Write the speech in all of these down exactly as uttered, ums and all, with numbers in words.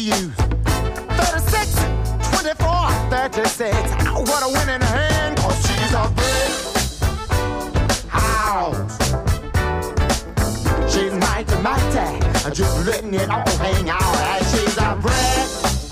use. thirty-six, twenty-four, thirty-six. What a winning hand, cause she's a brick house. She's mighty, mighty, just letting it all hang out. And she's a brick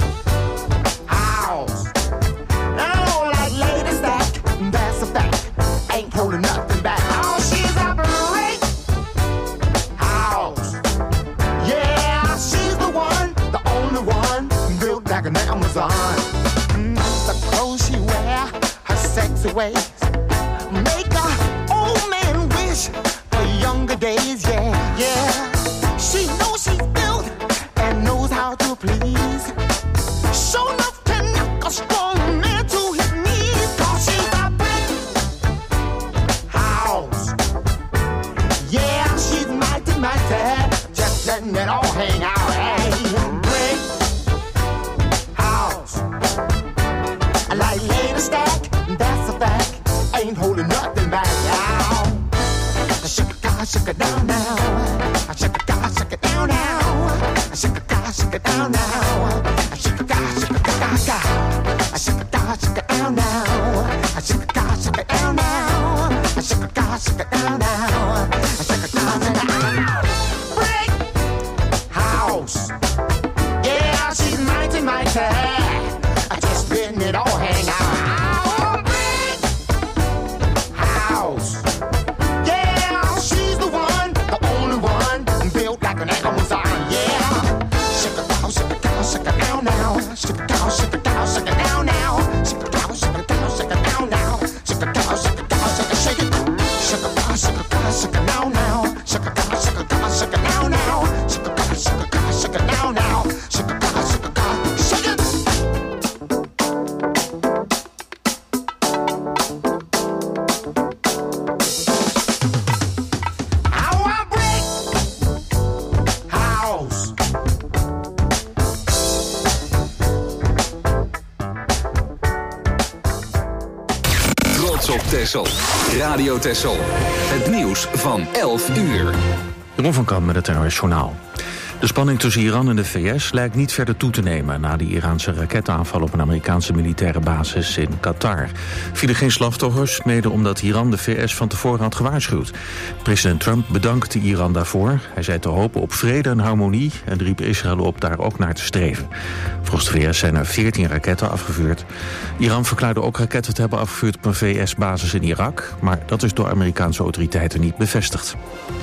house. Oh, like Lady Stack, that's a fact. Ain't holding nothing back. Oh, she's a brick house. Yeah, she's the one, the only one, built like an Amazon. Mm, the clothes she wear, her sexy ways, make a old man wish for younger days. Yeah, yeah. She knows she's built and knows how to please. Show enough to knock a strong man to his knees. Cause she's a brick house. Yeah, she's mighty, mighty, just letting it all hang out. Hey, brick house. Like Lady Stack, that's a fact. Ain't holding nothing back now. Shake it, God, shake it down now. Shake it, God, shake it down now. Shake it, God, shake it down now. Shake it, God, shake it down now. Shake it, God, shake it down now. Shake it, God, shake it down now. Shake it, God, shake it down now. Shake it down now. Brick house. Yeah, she's mighty, mighty. Just letting it all hang out. Brick house. Yeah, she's the one, the only one, built like an Amazon. Yeah, shake it down, shake it down, shake it down now. Shake it down, shake it down, shake it down now. Shake it down, shake it down, shake it down now. Shake it down, shake it down, shake it, shake it. Shake it down, shake it down, shake it down now. Shake it down, shake it down, shake it down now. Shake it down, shake it down, shake it down now. Shake it down, shake it down, shake it. Op Texel. Radio Texel. Het nieuws van elf uur. Ron van Kamp met het N O S Journaal. De spanning tussen Iran en de V S lijkt niet verder toe te nemen na die Iraanse raketaanval op een Amerikaanse militaire basis in Qatar. Vielen geen slachtoffers, mede omdat Iran de V S van tevoren had gewaarschuwd. President Trump bedankte Iran daarvoor. Hij zei te hopen op vrede en harmonie en riep Israël op daar ook naar te streven. Volgens de V S zijn er veertien raketten afgevuurd. Iran verklaarde ook raketten te hebben afgevuurd op een V S-basis in Irak, maar dat is door Amerikaanse autoriteiten niet bevestigd.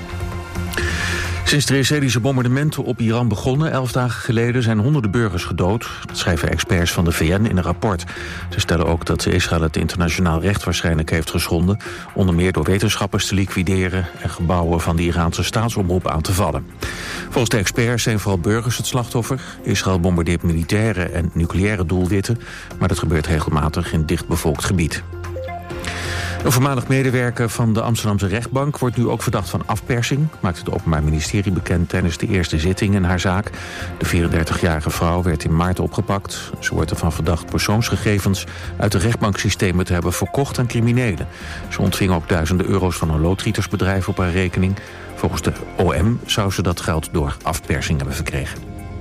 Sinds de Israëlische bombardementen op Iran begonnen, elf dagen geleden, zijn honderden burgers gedood. Dat schrijven experts van de V N in een rapport. Ze stellen ook dat Israël het internationaal recht waarschijnlijk heeft geschonden, onder meer door wetenschappers te liquideren en gebouwen van de Iraanse staatsomroep aan te vallen. Volgens de experts zijn vooral burgers het slachtoffer. Israël bombardeert militaire en nucleaire doelwitten, maar dat gebeurt regelmatig in dichtbevolkt gebied. Een voormalig medewerker van de Amsterdamse rechtbank wordt nu ook verdacht van afpersing, maakte het Openbaar Ministerie bekend tijdens de eerste zitting in haar zaak. De vierendertigjarige vrouw werd in maart opgepakt. Ze wordt ervan verdacht persoonsgegevens uit de rechtbanksystemen te hebben verkocht aan criminelen. Ze ontving ook duizenden euro's van een loodgietersbedrijf op haar rekening. Volgens de O M zou ze dat geld door afpersing hebben verkregen.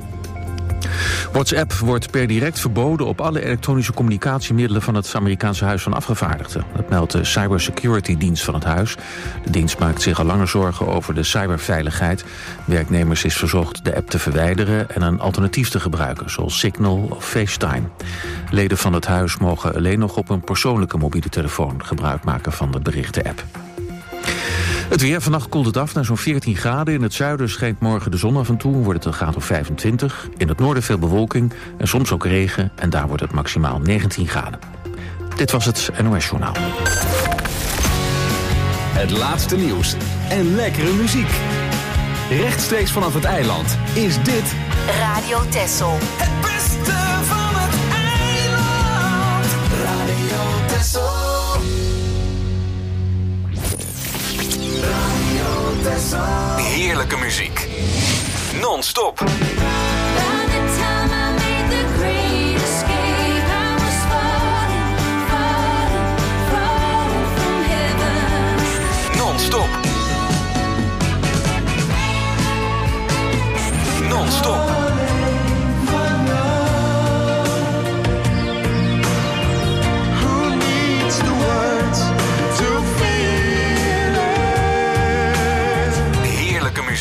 WhatsApp wordt per direct verboden op alle elektronische communicatiemiddelen van het Amerikaanse Huis van Afgevaardigden. Dat meldt de cybersecurity-dienst van het huis. De dienst maakt zich al langer zorgen over de cyberveiligheid. Werknemers is verzocht de app te verwijderen en een alternatief te gebruiken, zoals Signal of FaceTime. Leden van het huis mogen alleen nog op een persoonlijke mobiele telefoon gebruik maken van de berichten-app. Het weer, vannacht koelt het af naar zo'n veertien graden. In het zuiden schijnt morgen de zon af en toe, wordt het een graad of vijfentwintig. In het noorden veel bewolking en soms ook regen en daar wordt het maximaal negentien graden. Dit was het N O S Journaal. Het laatste nieuws en lekkere muziek. Rechtstreeks vanaf het eiland is dit Radio Texel. Het beste van het eiland. Radio Texel. Heerlijke muziek. Non-stop. Non-stop. Non-stop.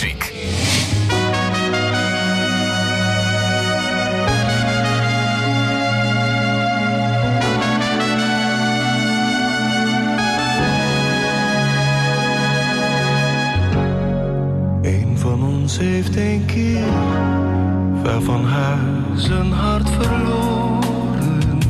muziek. Een van ons heeft een keer ver van huis een hart verloren.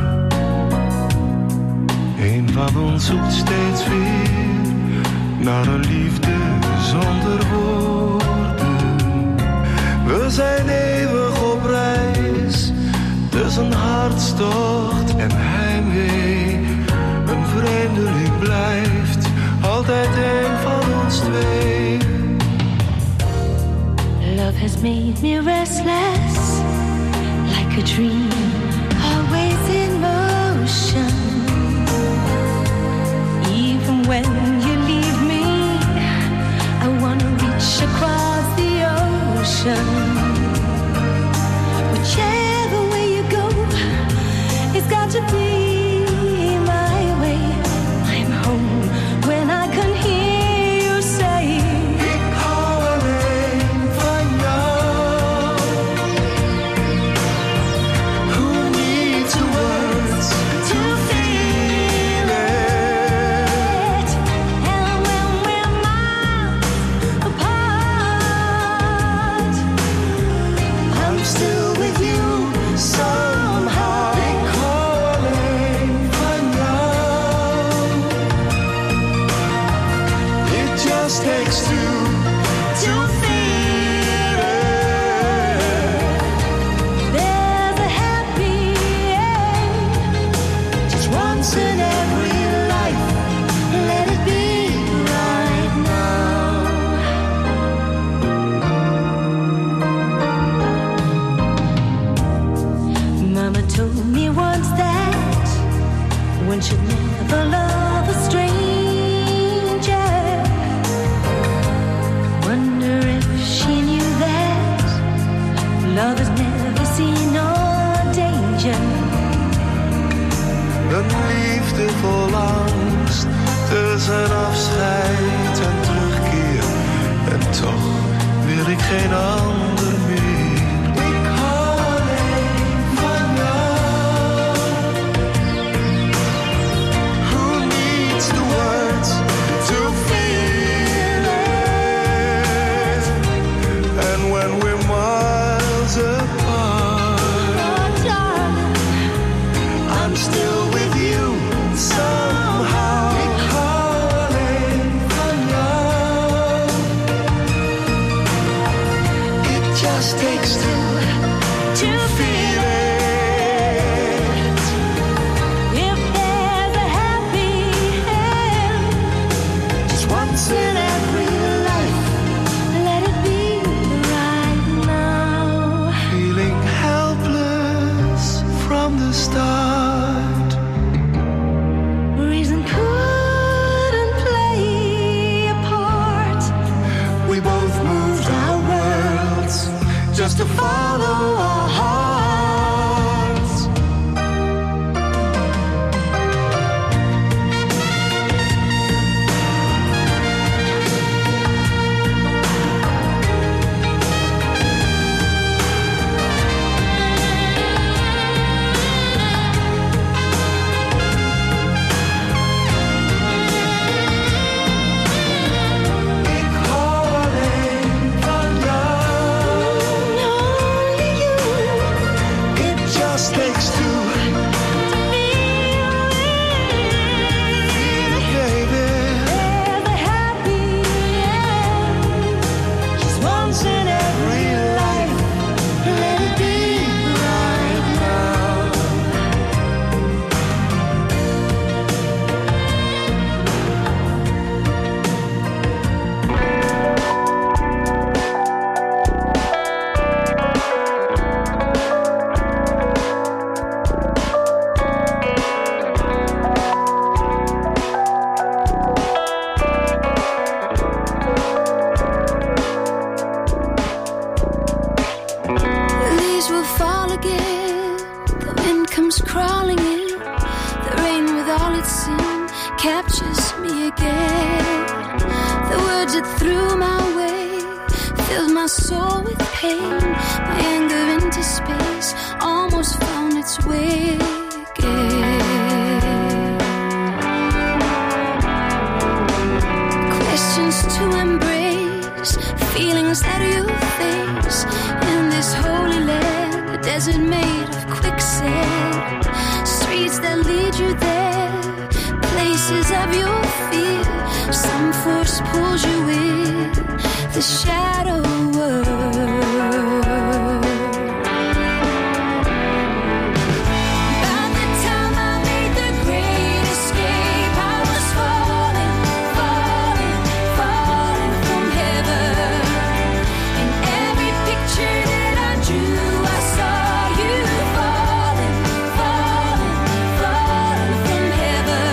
Een van ons zoekt steeds weer naar een liefde zonder woorden. We zijn eeuwig op reis tussen hartstocht en heimwee. Een vreemdeling blijft altijd een van ons twee. Love has made me restless, like a dream, always in motion. Even when you leave me, I wanna reach across the ocean. Whichever way you go, it's got to be my way. I'm home when I can hear you say, should never love a stranger. Wonder if she knew that love has never seen no danger. Een liefde vol angst tussen afscheid en terugkeer. En toch wil ik geen ander meer. To follow our hearts. Ik hou alleen van jou. captures me again. The words that threw my way soul with pain. My anger into space almost found its way again. Questions to embrace, feelings that you face in this holy land, a desert made of quicksand, streets that lead you there, places of your fear. Some force pulls you in the shadow world. By the time I made the great escape, I was falling, falling, falling from heaven. In every picture that I drew, I saw you falling, falling, falling from heaven.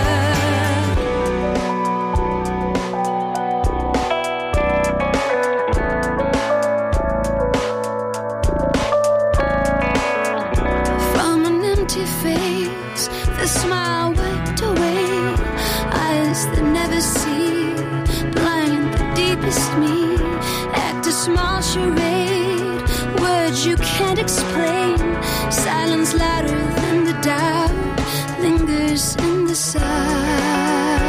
From an empty face, the smile wiped away. Eyes that never see, blind the deepest me. Act a small charade, words you can't explain. Silence louder than the doubt lingers in the side.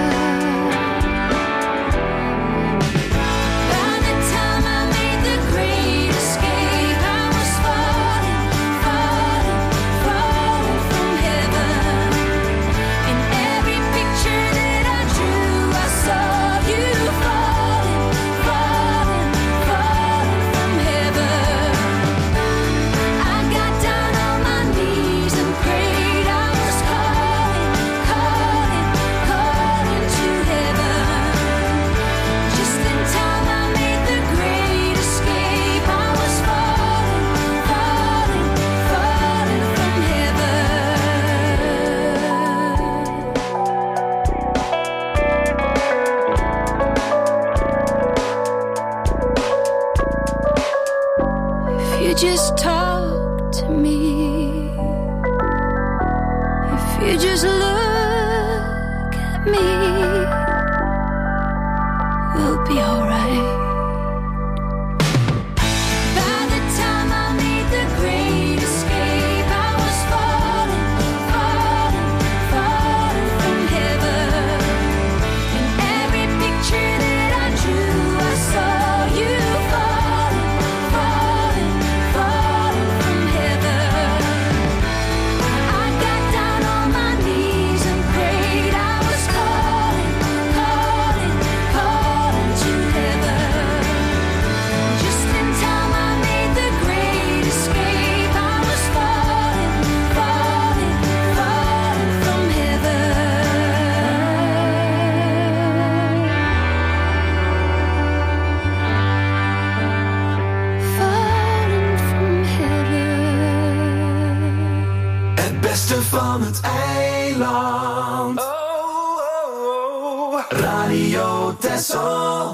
By the time I made the great escape, I was falling, falling, falling from heaven. In every picture that I drew, I saw you falling, falling, falling from heaven. I got down on my knees and prayed. I was calling, calling, calling to heaven. Just in time I made the great escape. I was falling, falling, falling from heaven. If you just talk to me, if you just look at me, we'll be alright. By the time I made the great escape, I was falling, falling, falling from heaven. In every picture that I drew, I saw you falling, falling, falling from heaven. I got down on my knees and prayed. I was calling, calling, calling to heaven. Just in time I made the great escape. I was falling, falling, falling from heaven. Falling from heaven. Het beste van het eiland. Oh, oh, oh. Radio Texel.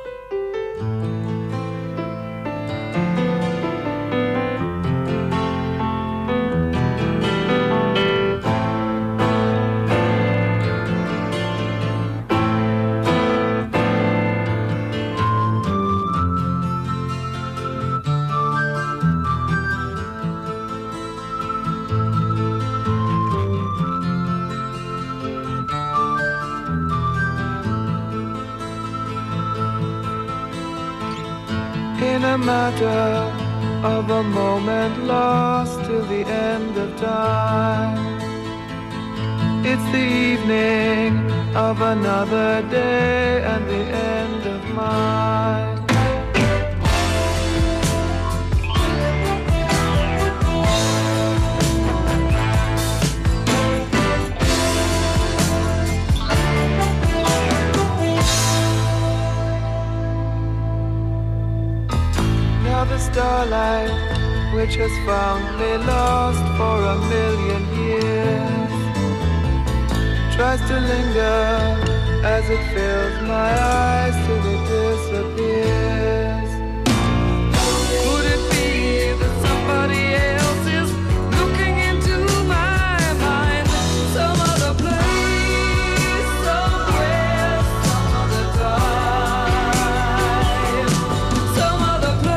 In a matter of a moment lost till the end of time. It's the evening of another day and the end of mine. Now the starlight, which has found me lost for a million years, tries to linger as it fills my eyes till it disappears. Could it be that somebody else is looking into my mind? Some other place, somewhere, some other time, some other place.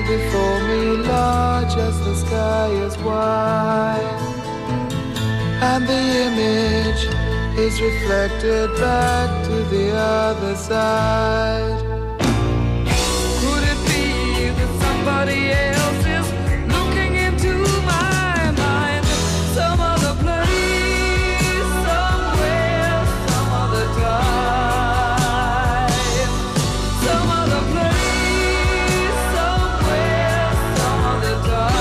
before me, large as the sky is wide, and the image is reflected back to the other side. Could it be that somebody else is looking into my mind? Some other place, somewhere, some other time. Some other place, somewhere, some other time.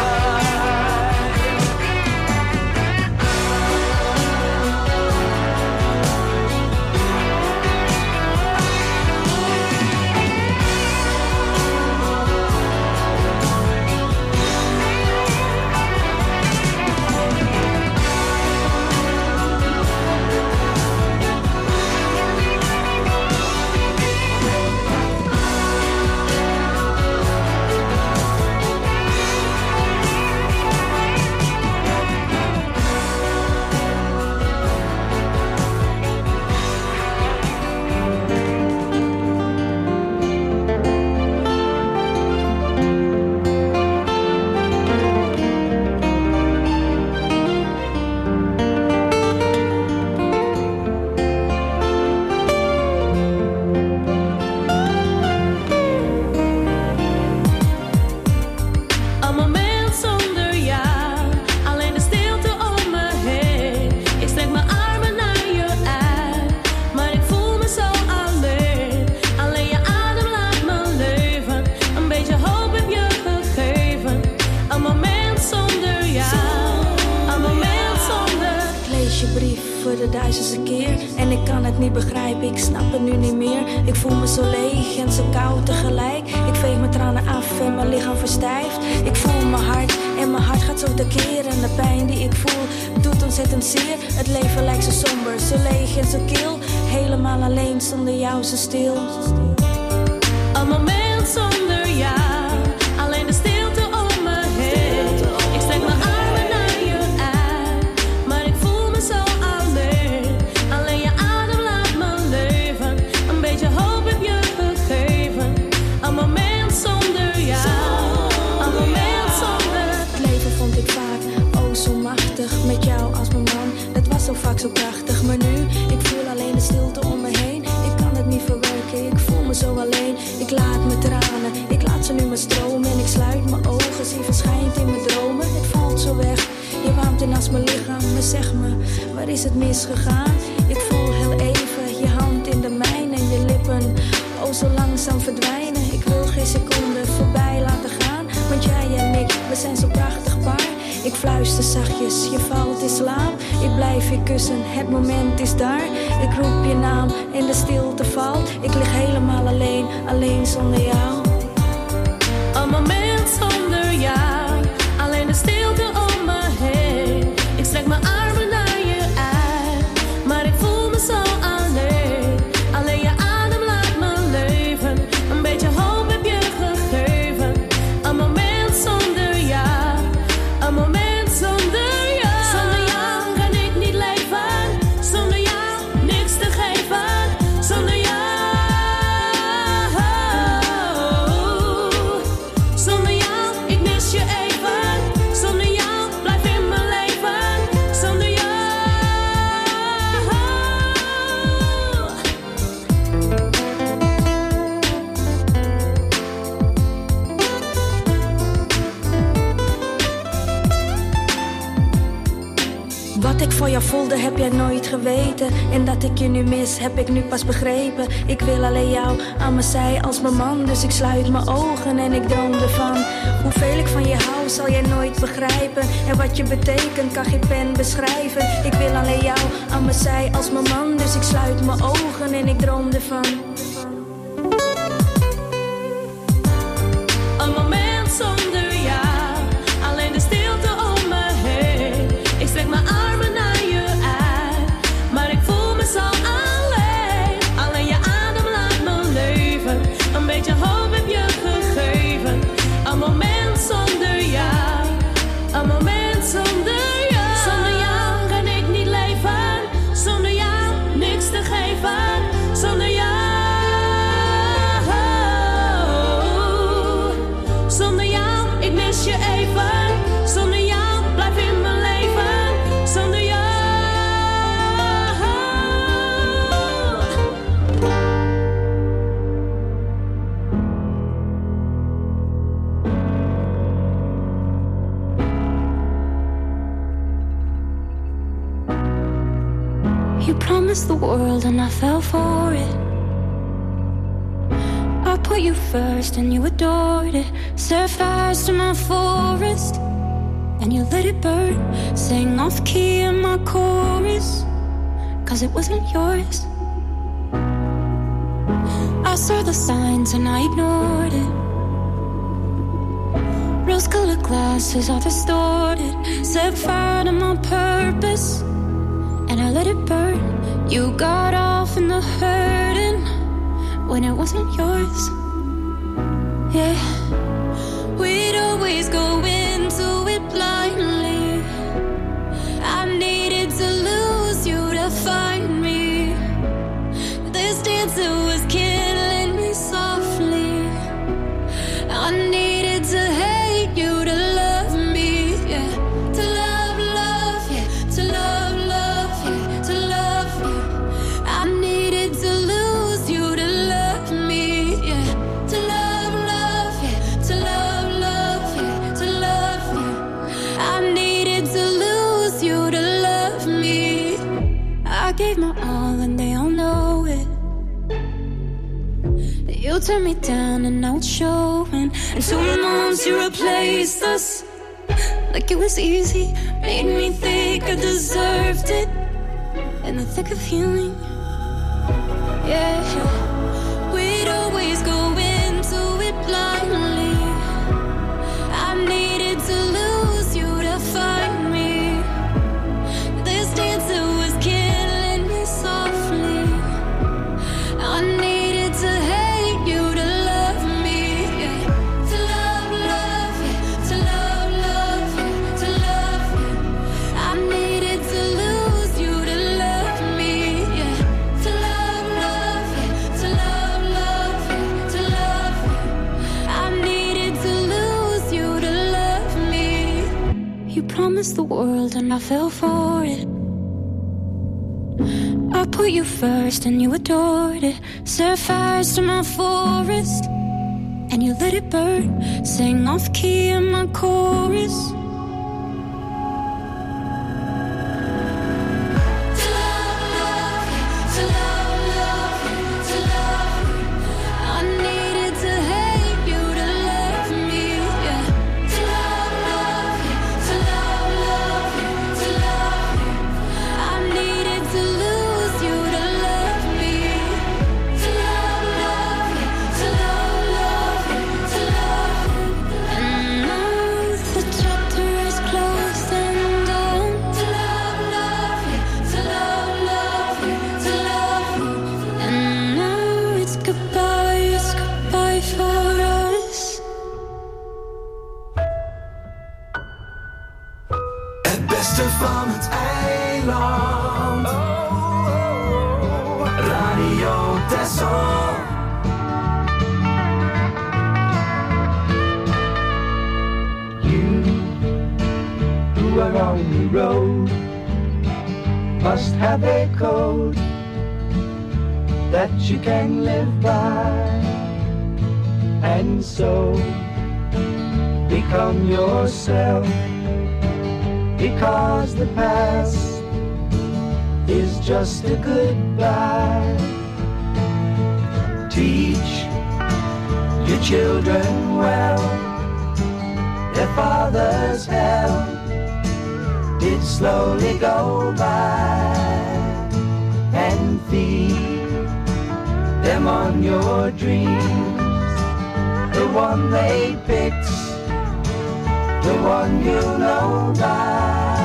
duizendste keer en ik kan het niet begrijpen, ik snap het nu niet meer. Ik voel me zo leeg en zo koud tegelijk. Ik veeg mijn tranen af en mijn lichaam verstijft. Ik voel mijn hart en mijn hart gaat zo tekeer. En de pijn die ik voel doet ontzettend zeer. Het leven lijkt zo somber, zo leeg en zo kil. Helemaal alleen, zonder jou zo stil. Een moment zonder jou, alleen de stilte om me heen. Ik strek mijn armen naar je uit, maar ik voel me zo alleen. Alleen je adem laat me leven, een beetje hoop heb je gegeven. Een moment zonder jou, een moment zonder. Het leven vond ik vaak, oh zo machtig, met jou als mijn man. Het was zo vaak zo prachtig, maar nu, ik voel alleen de stilte om me heen. Ik kan het niet verwerken, ik voel me zo alleen. Ik laat mijn tranen, ik laat ze nu maar stromen. En ik sluit mijn ogen, zie verschijnt in mijn dromen. Het valt zo weg, je warmt in als mijn lichaam. Maar zeg me, waar is het misgegaan? Ik voel heel even je hand in de mijne en je lippen, oh zo langzaam verdwijnen. Ik wil geen seconde voorbij laten gaan, want jij en ik, we zijn zo prachtig paar. Ik fluister zachtjes, je valt in slaap. Ik blijf je kussen, het moment is daar. Ik roep je naam en de stilte valt. Ik lig helemaal alleen, alleen zonder jou. Een moment zonder jou, alleen de stilte om me heen. Ik strek mijn armen naar je uit, maar ik voel me zo alleen. Alleen je adem laat me leven, een beetje hoop heb je gegeven. Een moment zonder jou, een moment. Voor jou voelde heb jij nooit geweten. En dat ik je nu mis heb ik nu pas begrepen. Ik wil alleen jou aan mijn zij als mijn man. Dus ik sluit mijn ogen en ik droom ervan. Hoeveel ik van je hou zal jij nooit begrijpen. En wat je betekent kan geen pen beschrijven. Ik wil alleen jou aan mijn zij als mijn man. Dus ik sluit mijn ogen en ik droom ervan. Een moment zonder jou, alleen de stilte om me heen. Ik strek mijn armen naar je uit, maar ik voel me zo alleen. Alleen je adem laat me leven, een beetje hoop heb je gegeven. Een moment zonder jou, een moment zonder jou. Zonder jou kan ik niet leven, zonder jou niks te geven. Zonder jou. You promised the world and I fell for it. I put you first and you adored it. Set fires to my forest and you let it burn. Sang off key in my chorus, cause it wasn't yours. I saw the signs and I ignored it. Rose-colored glasses are distorted. Set fire to my purpose and I let it burn. You got off in the hurting when it wasn't yours. Yeah, we'd always go into it blindly. I needed to lose you to find me. This dancer was killing me softly. I needed to hate you to love me, yeah. To love, love, yeah. To love, love, yeah. To love you. I needed to lose you to love me, yeah. To love, love, yeah. To love, love, yeah. To love you. I needed to lose you to love me. I gave my all and they all know it. You turned me down and now it's showing. And two months you replaced us like it was easy. Made me think I deserved it in the thick of healing. Yeah, we'd always go into it blindly. I needed to lose you to find me. This dancer was killing me softly. I needed to hate you to love me, yeah. To love, love, yeah. To love, love, yeah. To love you. I needed to lose you to love me, yeah. To love, love, yeah. To love, love, yeah. To love you. I needed to lose you to love me. You promised the world and I fell for it. I put you first and you adored it. Set fires to my forest and you let it burn. Sang off key in my chorus. To love, love, yeah. To love, love, yeah. To love you. I needed to hate you to love me, yeah. To love, love, yeah. To love, love, yeah. To love you. I needed to lose you to love me. To love, love, yeah. To love, love, yeah. To love you. And now the chapter is closed and done. To love, love, yeah. To love, love, yeah. To love you. And now it's goodbye, it's goodbye for us. Het beste van het eiland. Radio Texel. You who are on the road must have a code that you can live by, and so become yourself, because the past is just a goodbye. Teach your children well. Their father's hell did slowly go by, and feed them on your dreams. The one they picked, the one you'll know by.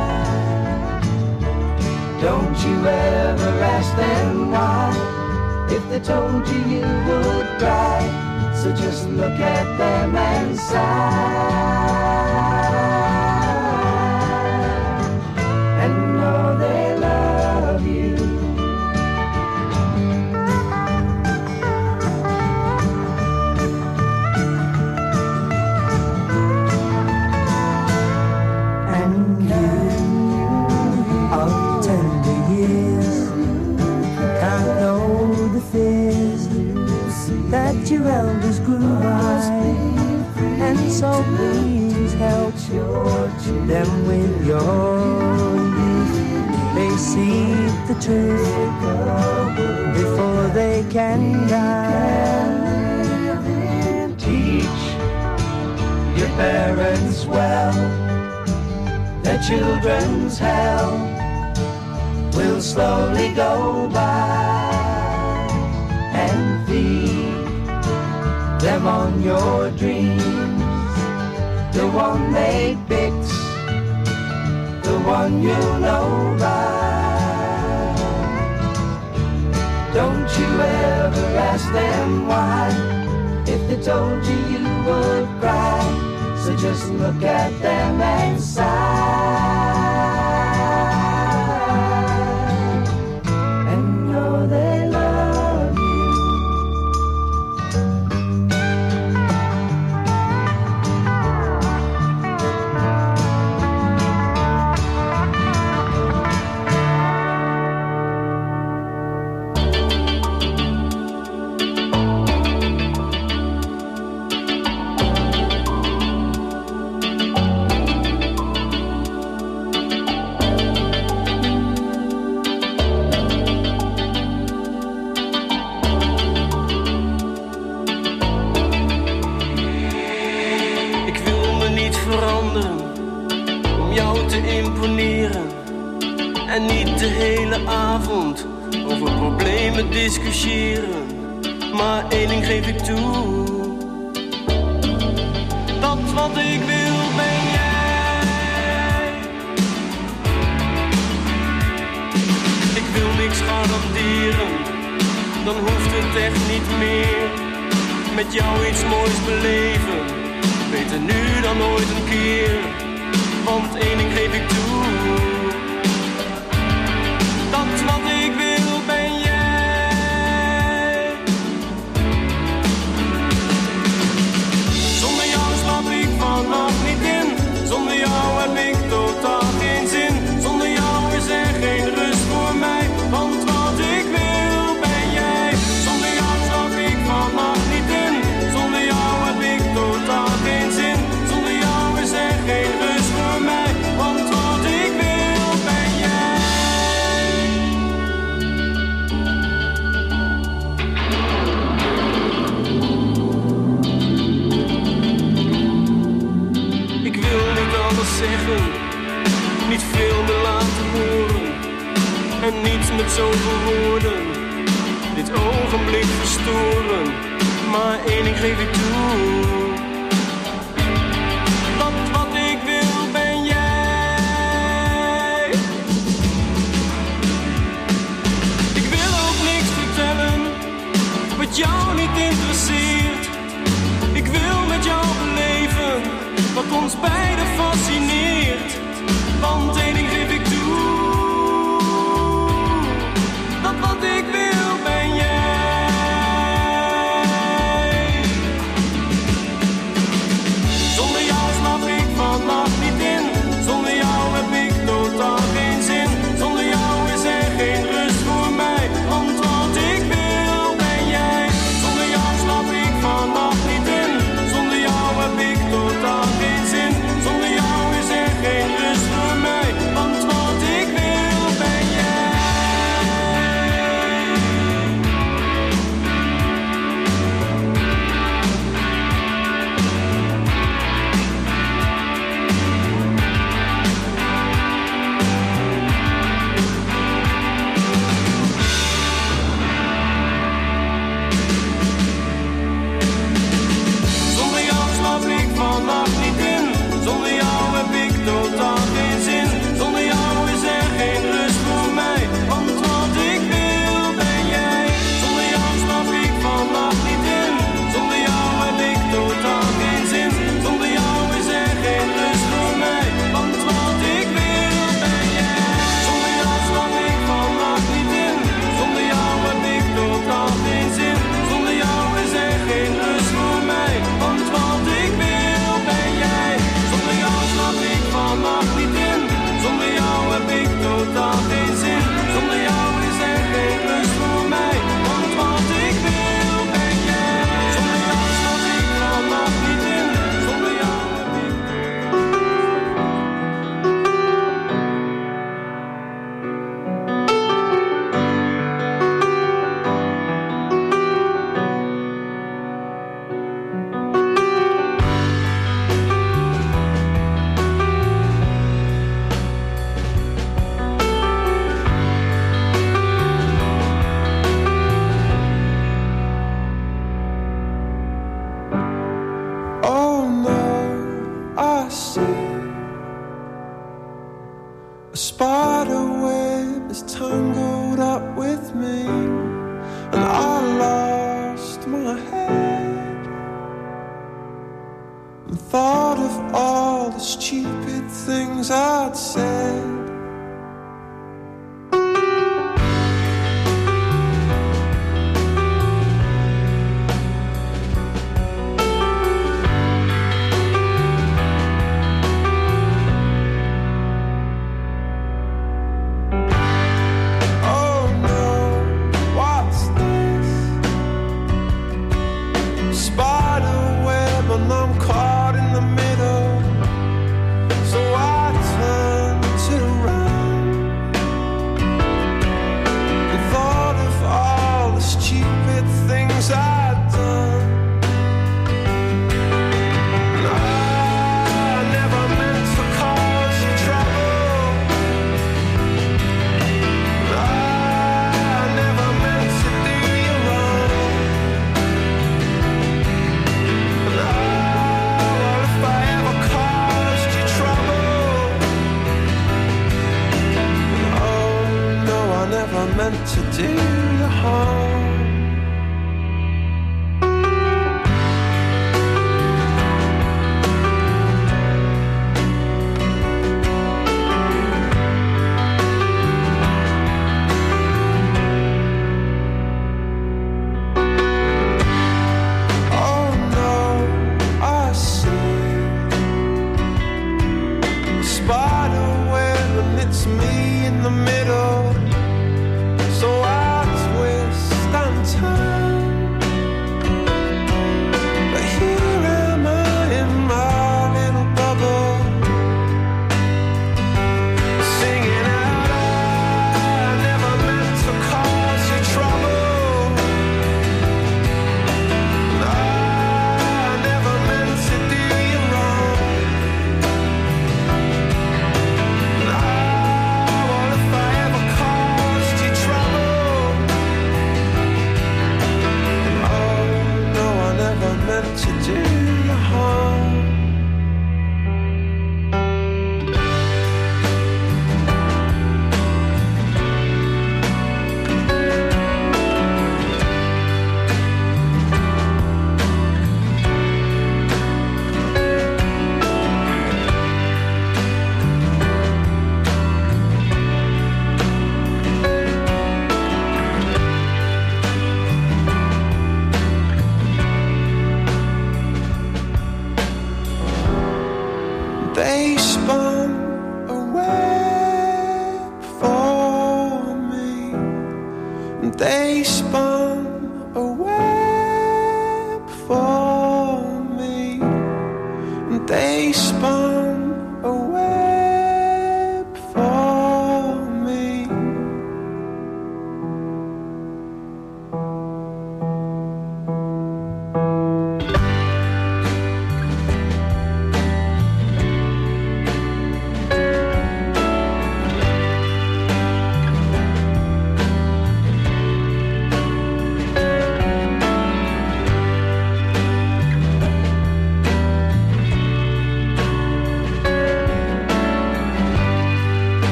Don't you ever ask them why. If they told you, you would cry. So just look at them and sigh, and know they love you. And you of tender years can't know the fears that your elders grew by, and so please help them with your youth. They say see the truth before they can die. Teach your parents well, their children's hell will slowly go by, and feed them on your dreams, the one they picked, the one you know by. Don't you ever ask them why, if they told you you would cry, so just look at them and sigh, and know they love you. En niet de hele avond over problemen discussiëren. Maar één ding geef ik toe, dat wat ik wil ben jij. Ik wil niks garanderen, dan hoeft het echt niet meer. Met jou iets moois beleven, beter nu dan ooit een keer. Want één ding geef ik toe, dat wat ik wil ben jij. Zonder jou slaap ik vannacht niet in, zonder jou heb ik totaal geen zin. Zonder jou is er geen rust voor mij, want wat ik wil ben jij. Zonder jou slaap ik vannacht niet in, zonder jou heb ik totaal geen zin. Zonder jou is er geen rust voor mij, want wat ik wil ben jij. Ik wil niet alles zeggen, niet veel meer laten horen, en niets met zoveel woorden dit ogenblik verstoren. Maar één ding geef ik toe, dat wat ik wil ben jij. Ik wil ook niks vertellen wat jou niet interesseert. Ik wil met jou beleven wat ons beiden fascineert. Want één ding geef ik toe, dat wat ik wil ben jij. Zonder jou slaap ik vannacht niet in, zonder jou heb ik totaal geen zin. Zonder jou is er geen rust voor mij, want wat ik wil ben jij. Zonder jou slaap ik vannacht niet in, zonder jou heb ik totaal geen zin. Zonder jou is er geen rust voor mij, want never meant to do you harm. Me in the middle, so I twist and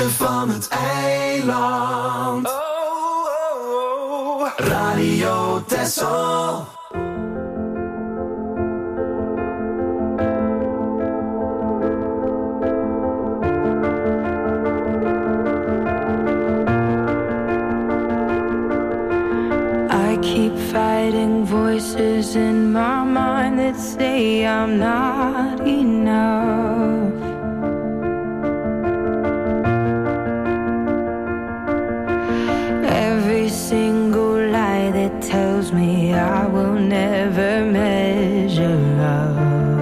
beste van het eiland. Oh, oh, oh. Radio Texel. I keep fighting voices in my mind that say I'm not enough. Every single lie that tells me I will never measure up.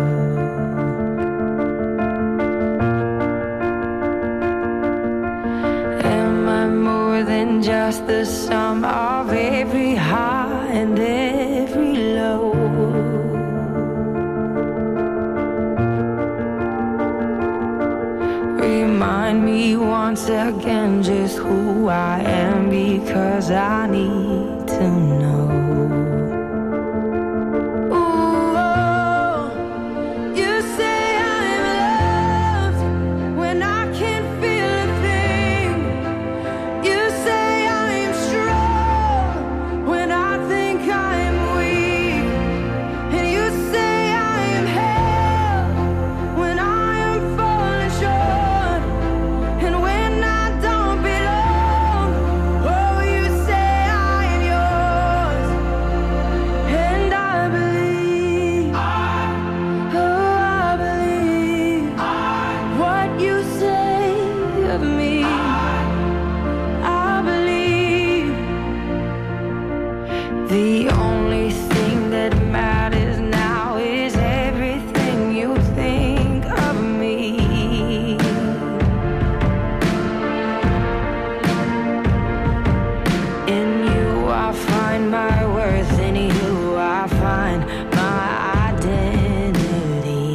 Am I more than just the sum of every high and every low? Remind me once again just who I am, because I need to know. Ooh, oh, you say I'm loved when I can't feel a thing. You say I'm strong when I think I'm weak. And you say I am held when I am falling short. And when I don't belong, oh, you say I am yours. And I believe, oh, I believe what you say of me. I believe the only thing that matters now is everything you think of me. In you I find my worth, in you I find my identity.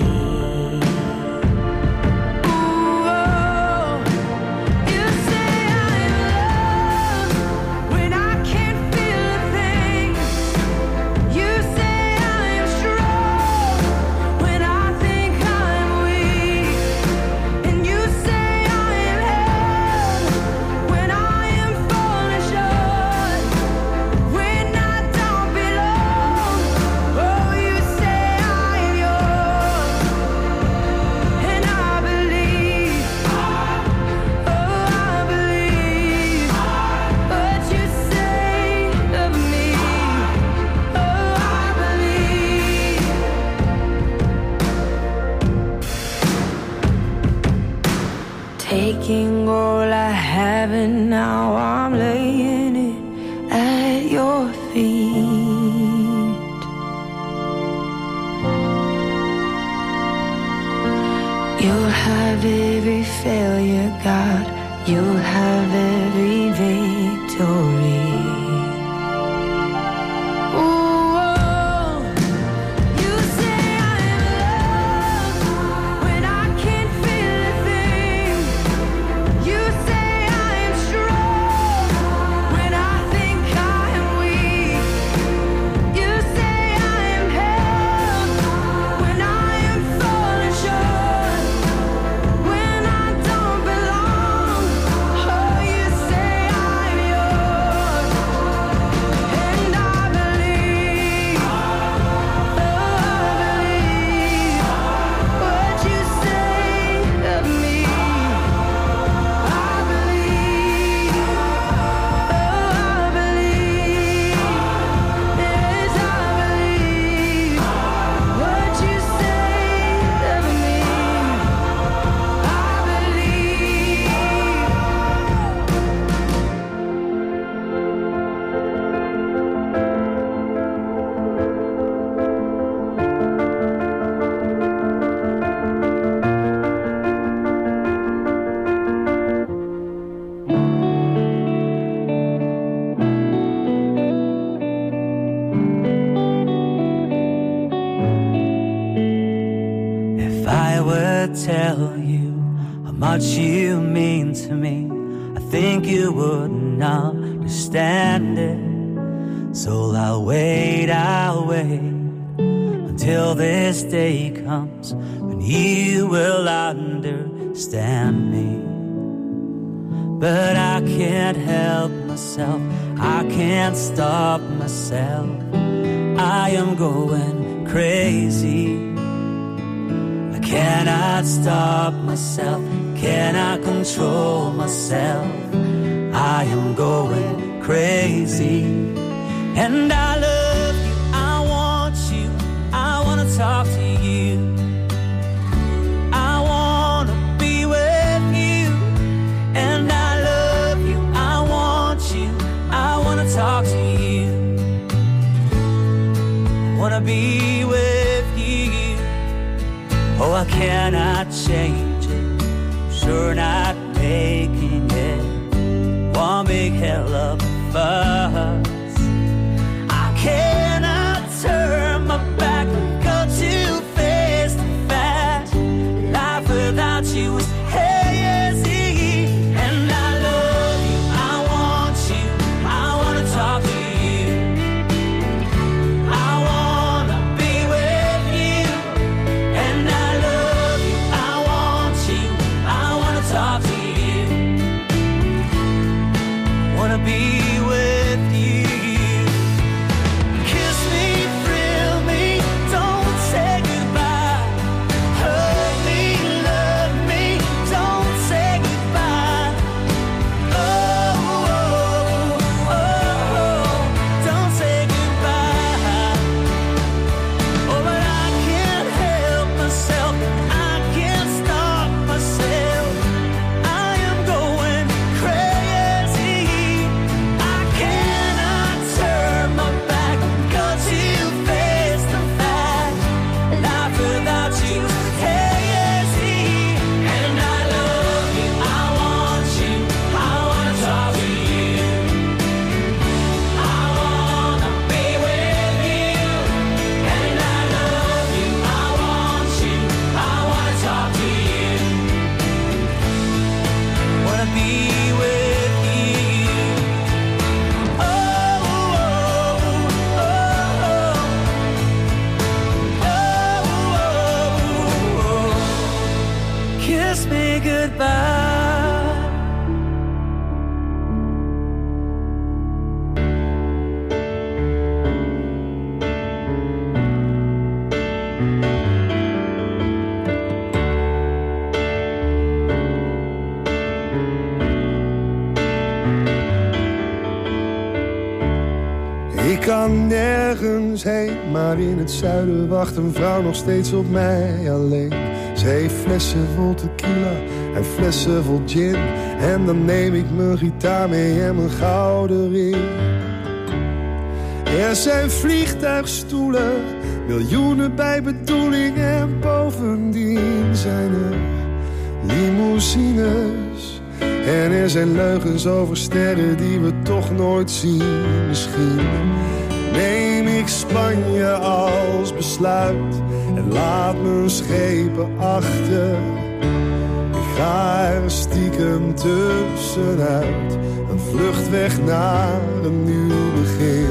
Ooh, oh, you say I'm loved when I can't feel a thing. You say I'm strong when I think I'm weak. And you say I am held when I am falling short. When I don't belong, oh, you say I am yours. And I believe, oh, I believe what you say of me. Oh, I believe. Taking all I have and now I'm laying it at your feet. You'll have every failure, God. You'll have every victory. Ooh, oh, you say I'm loved when I can't feel a thing. You say I'm strong when I think I am weak. You say I am held when I am falling short. When I don't belong, oh, you say I'm yours. And I believe, oh, I believe what you say of me. I believe, oh, I believe, yes, I believe what you say of me. I believe. If I were to tell you how much you mean to me, I think you wouldn't understand it. So I'll wait, I'll wait until this day comes when you will understand me. but I can't help myself. I can't stop myself. I am going crazy. I cannot stop myself. Cannot control myself. I am going crazy. And I love you, I want you, I want to talk to you. I want to be with you. And I love you, I want you, I want to talk to you. I want to be with you. Oh, I cannot change it, sure not making it one big hell of a fuss. I cannot turn my back, go too fast and fast. Life without you is hazy. And I love you, I want you, I want to talk to you. I want to be with you. And I love you, I want you, I want to talk to you. I want to be with you. Kiss me, thrill me, don't say goodbye. Hug me, love me, don't say goodbye. Oh, oh, oh, oh, don't say goodbye. Oh, but I can't help myself, I can't stop myself. I am going crazy. I cannot turn my back, go too fast and fast. Life without you is hazy. And I love you, I want you, I want to talk to you. I want to be with you. And I love you, I want you, I want to talk to you. Want to be with you. Oh, oh, oh, oh, oh, oh. Kiss me goodbye. Ik kan nergens heen, maar in het zuiden wacht een vrouw nog steeds op mij alleen. Ze heeft flessen vol tequila en flessen vol gin. En dan neem ik mijn gitaar mee en mijn gouden ring. Er zijn vliegtuigstoelen, miljoenen bij bedoeling. En bovendien zijn er limousines. En er zijn leugens over sterren die we toch nooit zien. Misschien neem ik Spanje als besluit en laat mijn schepen achter. Ik ga er stiekem tussenuit, een vlucht weg naar een nieuw begin.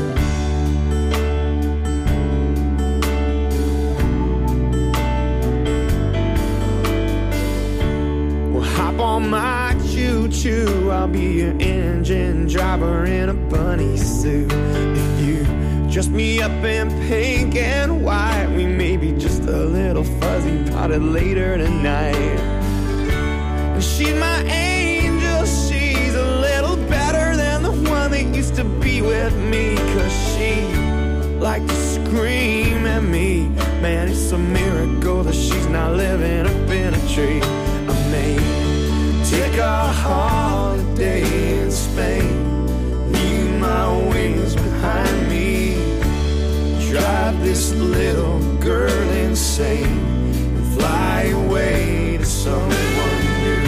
Hop on my choo-choo, I'll be your engine driver in a bunny suit. If you dress me up in pink and white, we may be just a little fuzzy potted later tonight. And she's my angel, she's a little better than the one that used to be with me. Cause she liked to scream at me. Man, it's a miracle that she's not living up in a tree. I may take a holiday in Spain, leave my wings behind me, drive this little girl insane, and fly away to someone new.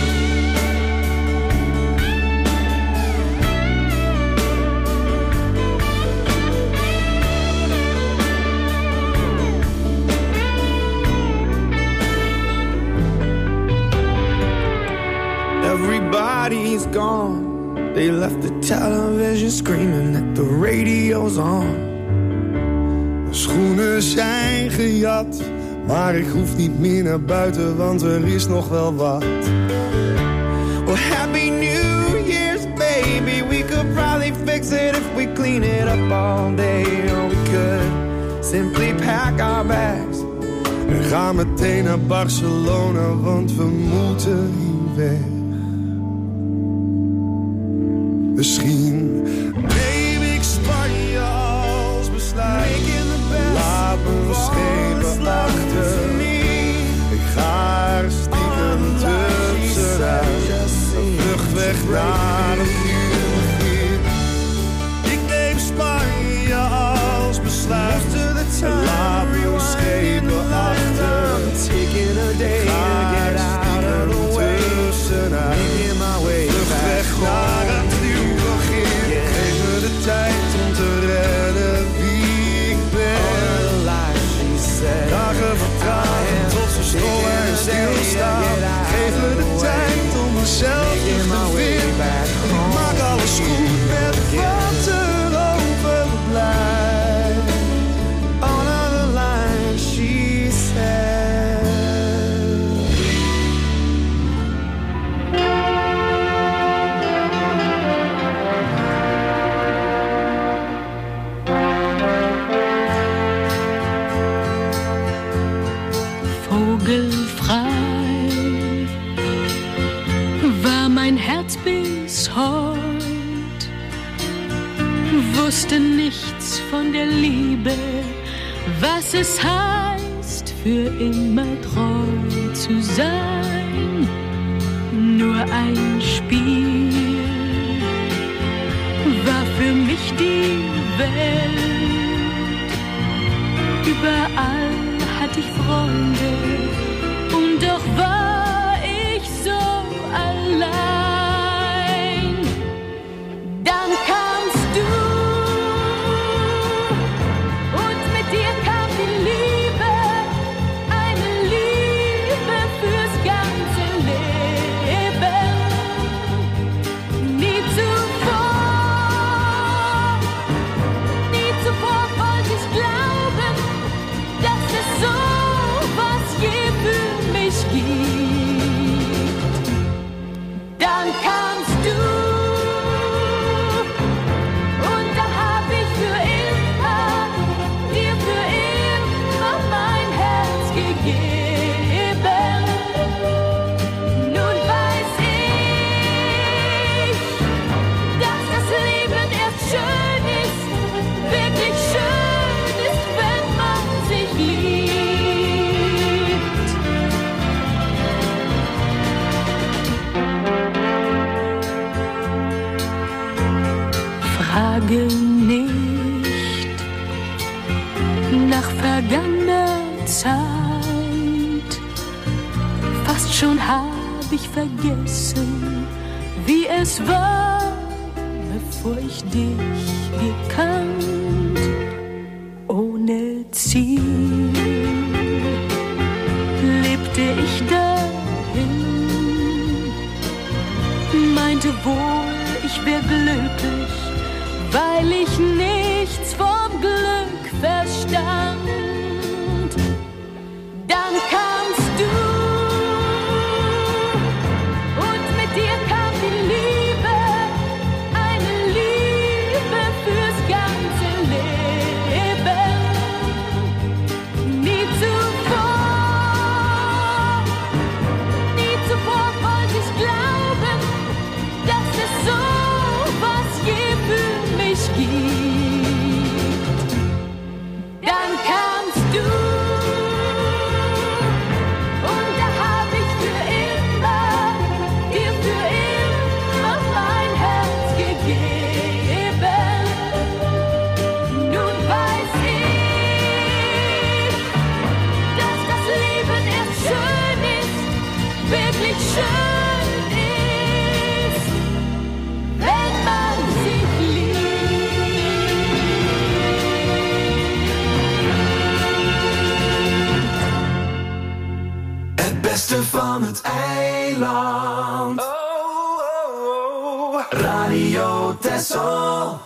Everybody's gone, they left the television screaming that the radio's on. Mijn schoenen zijn gejat, maar ik hoef niet meer naar buiten, want er is nog wel wat. Well, Happy New fix it if we clean it up all day. Or we could simply pack our bags en ga meteen naar Barcelona, want we moeten hier weg. Misschien neem ik Spanje als besluit. Laat me schepen achter. Ik ga er stiekem tussenuit. Een vlucht weg naar een nieuw begin. Ik neem Spanje als besluit. En laat me schepen achter. Ik ga er stiekem tussenuit. Een vlucht weg naar een nieuw begin. Geef me de tijd om te redden wie ik ben. Dagen vertragen tot ze stollen en stilstaan. Geef me de tijd om mezelf terug te vinden. Ik maak alles goed met wat er overblijft. On the line, she said. Vogelfrei war mein Herz bis heut, wusste nichts von der Liebe, was es heißt, für immer treu zu sein. Nur ein Spiel war für mich die Welt. Überall hatte ich Freunde und doch war ich so allein. Dann kamst du und mit dir kam die Liebe, eine Liebe fürs ganze Leben. Nie zuvor, nie zuvor wollte ich glauben, dass es so was je für mich gibt. Dann kamst du und da hab ich für immer, dir für immer mein Herz gegeben. Nun weiß ich, dass das Leben erst schön ist, wirklich schön ist, wenn man sich liebt. Frage nicht nach vergangener Zeit. Fast schon hab ich vergessen, wie es war, bevor ich dich gekannt. Ohne Ziel lebte ich dahin, meinte wohl, ich wär glücklich, weil ich nichts vom Glück verstand. Dann kamst du und mit dir kam die Liebe, eine Liebe fürs ganze Leben. Nie zuvor, nie zuvor wollte ich glauben, dass es so was je für mich gibt. Dann kamst du und da hab ich für immer, dir für immer mein Herz gegeben. Nun weiß ich, dass das Leben erst schön ist, wirklich schön ist, wenn man sich Het beste van het eiland. Oh, oh, oh. Radio Texel.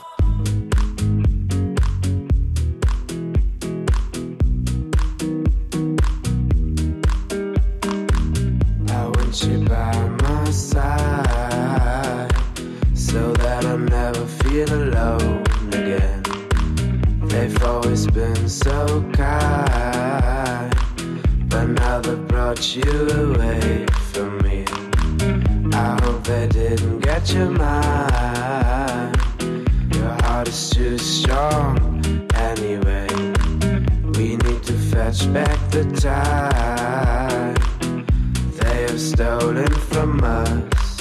I want you by my side, so that I never feel feel alone again. They've always been so kind, but now they brought you away from me. I hope they didn't get your mind. Your heart is too strong anyway. We need to fetch back the time they have stolen from us.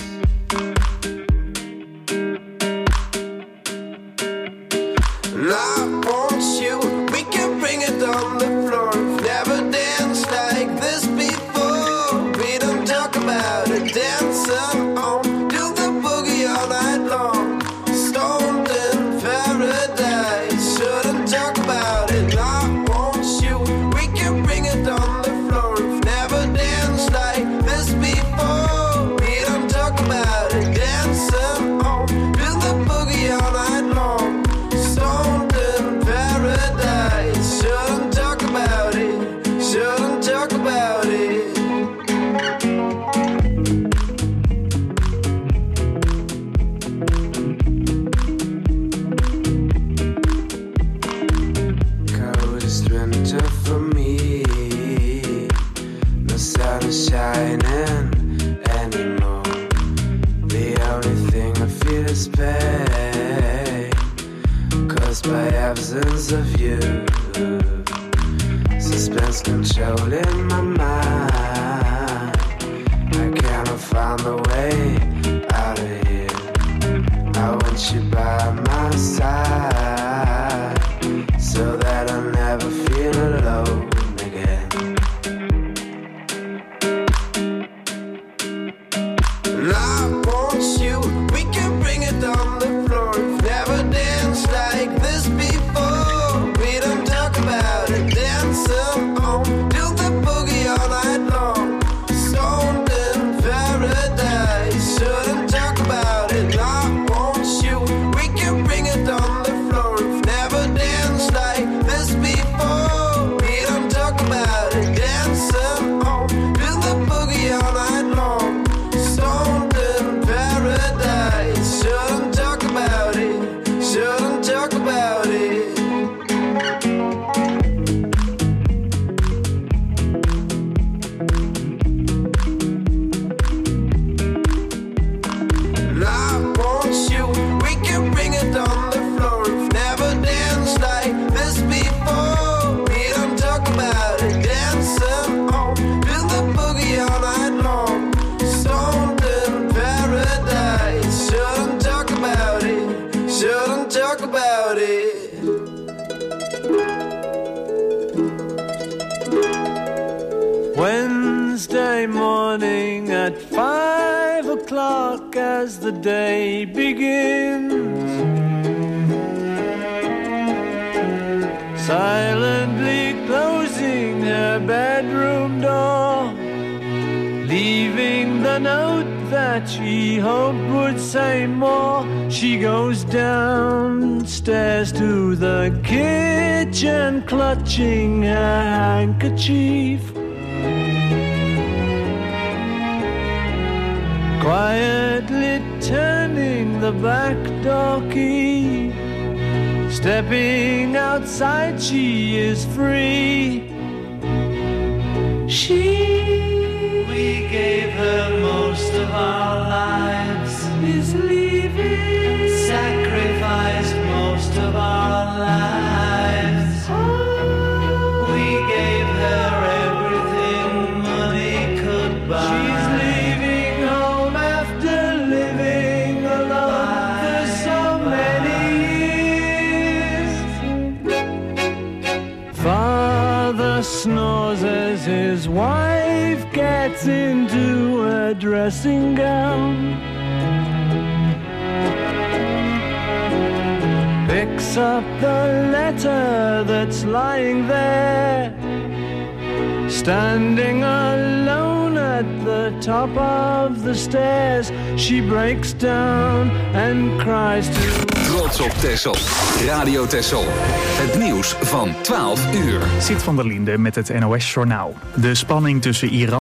And I want you, we can bring it on the floor. Never danced like this before. We don't talk about it, dancing on, do the boogie all night long. Stoned in paradise, shouldn't talk about it. I want you, we can bring it on the floor. Never danced like this before. We don't talk about it, dancing on, do the boogie all night long. Stoned in paradise, shouldn't talk about it, shouldn't talk about it. Coldest winter for me, no sun is shining anymore. The only thing I feel is pain, caused by absence of you. Suspense controlling my mind. I cannot find a way out of here. I want you by my side, so that I never feel alone again. And I want you, we can bring it on the floor. Never danced like this before. We don't talk about it, dancing on, do the boogie all night long. Stoned in paradise, shouldn't talk about it. I want you, we can bring it on the floor. Never danced like this before. We don't talk about it, dancing on, do the boogie all night long. Stoned in paradise, shouldn't talk about it, shouldn't talk about it. And I want you, we can bring it on the floor. Never danced like this before. We don't talk about it, dancing on, do the boogie all night long. Stoned in paradise, shouldn't talk about it, shouldn't talk about it. Wednesday morning at five o'clock as the day begins. Silently closing her bedroom door, leaving the note that she hoped would say more. She goes downstairs to the kitchen, clutching her handkerchief. Quietly turning the back door key. Stepping outside, she is free. She, we gave her most of our lives, is leaving. Sacrificed most of our lives. We gave her everything money could buy. She's leaving home after living alone for so many years. Father snores as his wife gets into a dressing gown. Picks up the letter that's lying there, standing alone at the top of the stairs. She breaks down and cries to... Trots op Texel. Radio Texel. Het nieuws van twaalf uur. Zit van der Linde met het N O S-journaal. De spanning tussen Iran